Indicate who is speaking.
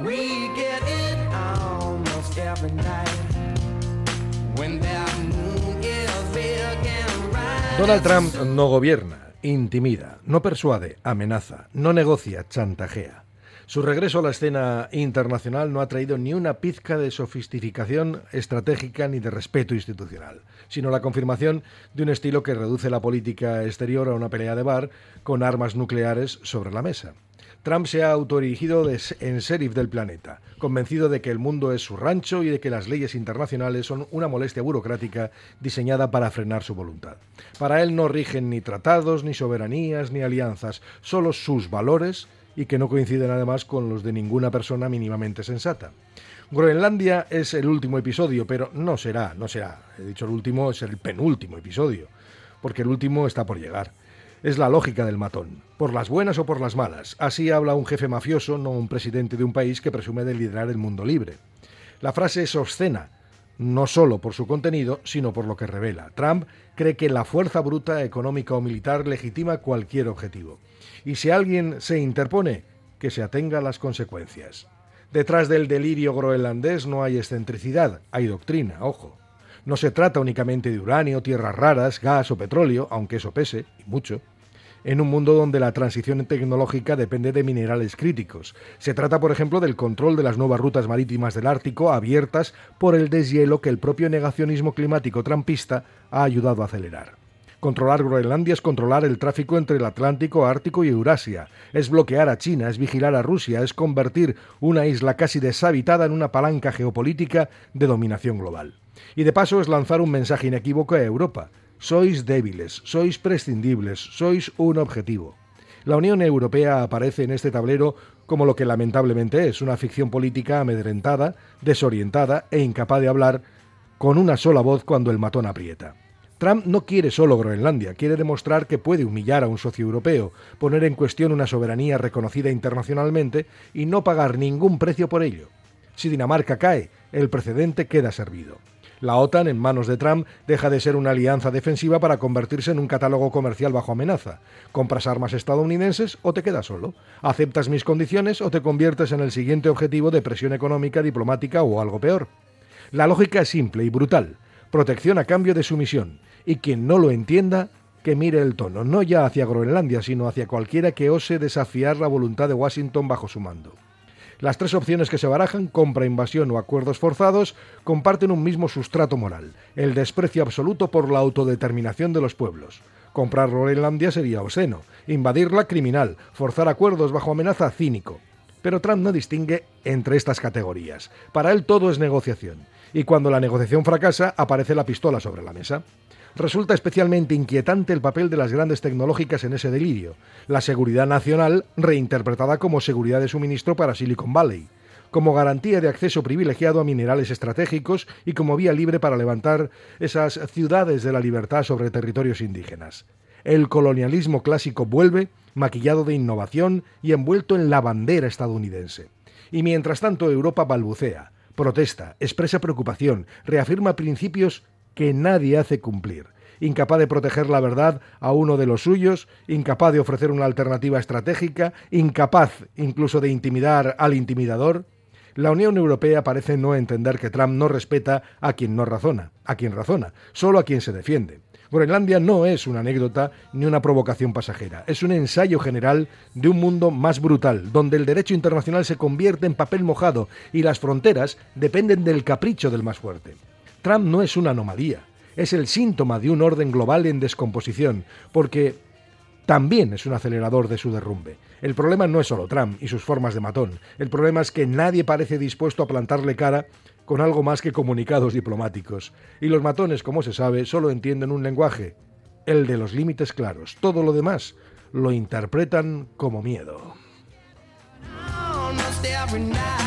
Speaker 1: We get it almost every night when that moon is big and bright.
Speaker 2: Donald Trump no gobierna, intimida, no persuade, amenaza, no negocia, chantajea. Su regreso a la escena internacional no ha traído ni una pizca de sofisticación estratégica ni de respeto institucional, sino la confirmación de un estilo que reduce la política exterior a una pelea de bar con armas nucleares sobre la mesa. Trump se ha autoerigido en sheriff del planeta, convencido de que el mundo es su rancho y de que las leyes internacionales son una molestia burocrática diseñada para frenar su voluntad. Para él no rigen ni tratados, ni soberanías, ni alianzas, solo sus valores, y que no coinciden además con los de ninguna persona mínimamente sensata. Groenlandia es el último episodio, pero no será. He dicho el último, es el penúltimo episodio, porque el último está por llegar. Es la lógica del matón, por las buenas o por las malas. Así habla un jefe mafioso, no un presidente de un país que presume de liderar el mundo libre. La frase es obscena, no solo por su contenido, sino por lo que revela. Trump cree que la fuerza bruta, económica o militar legitima cualquier objetivo. Y si alguien se interpone, que se atenga a las consecuencias. Detrás del delirio groenlandés no hay excentricidad, hay doctrina, ojo. No se trata únicamente de uranio, tierras raras, gas o petróleo, aunque eso pese, y mucho, en un mundo donde la transición tecnológica depende de minerales críticos. Se trata, por ejemplo, del control de las nuevas rutas marítimas del Ártico abiertas por el deshielo que el propio negacionismo climático trumpista ha ayudado a acelerar. Controlar Groenlandia es controlar el tráfico entre el Atlántico, Ártico y Eurasia. Es bloquear a China, es vigilar a Rusia, es convertir una isla casi deshabitada en una palanca geopolítica de dominación global. Y de paso es lanzar un mensaje inequívoco a Europa. Sois débiles, sois prescindibles, sois un objetivo. La Unión Europea aparece en este tablero como lo que lamentablemente es, una ficción política amedrentada, desorientada e incapaz de hablar con una sola voz cuando el matón aprieta. Trump no quiere solo Groenlandia, quiere demostrar que puede humillar a un socio europeo, poner en cuestión una soberanía reconocida internacionalmente y no pagar ningún precio por ello. Si Dinamarca cae, el precedente queda servido. La OTAN, en manos de Trump, deja de ser una alianza defensiva para convertirse en un catálogo comercial bajo amenaza. ¿Compras armas estadounidenses o te quedas solo? ¿Aceptas mis condiciones o te conviertes en el siguiente objetivo de presión económica, diplomática o algo peor? La lógica es simple y brutal. Protección a cambio de sumisión. Y quien no lo entienda, que mire el tono, no ya hacia Groenlandia, sino hacia cualquiera que ose desafiar la voluntad de Washington bajo su mando. Las tres opciones que se barajan, compra, invasión o acuerdos forzados, comparten un mismo sustrato moral, el desprecio absoluto por la autodeterminación de los pueblos. Comprar Groenlandia sería obsceno, invadirla criminal, forzar acuerdos bajo amenaza cínico. Pero Trump no distingue entre estas categorías. Para él todo es negociación. Y cuando la negociación fracasa, aparece la pistola sobre la mesa. Resulta especialmente inquietante el papel de las grandes tecnológicas en ese delirio. La seguridad nacional reinterpretada como seguridad de suministro para Silicon Valley, como garantía de acceso privilegiado a minerales estratégicos y como vía libre para levantar esas ciudades de la libertad sobre territorios indígenas. El colonialismo clásico vuelve, maquillado de innovación y envuelto en la bandera estadounidense. Y mientras tanto Europa balbucea, protesta, expresa preocupación, reafirma principios que nadie hace cumplir, incapaz de proteger la verdad a uno de los suyos, incapaz de ofrecer una alternativa estratégica, incapaz incluso de intimidar al intimidador. La Unión Europea parece no entender que Trump no respeta a quien no razona, solo a quien se defiende. Groenlandia no es una anécdota ni una provocación pasajera, es un ensayo general de un mundo más brutal, donde el derecho internacional se convierte en papel mojado y las fronteras dependen del capricho del más fuerte. Trump no es una anomalía, es el síntoma de un orden global en descomposición, porque también es un acelerador de su derrumbe. El problema no es solo Trump y sus formas de matón, el problema es que nadie parece dispuesto a plantarle cara con algo más que comunicados diplomáticos. Y los matones, como se sabe, solo entienden un lenguaje, el de los límites claros. Todo lo demás lo interpretan como miedo.
Speaker 1: Almost every night.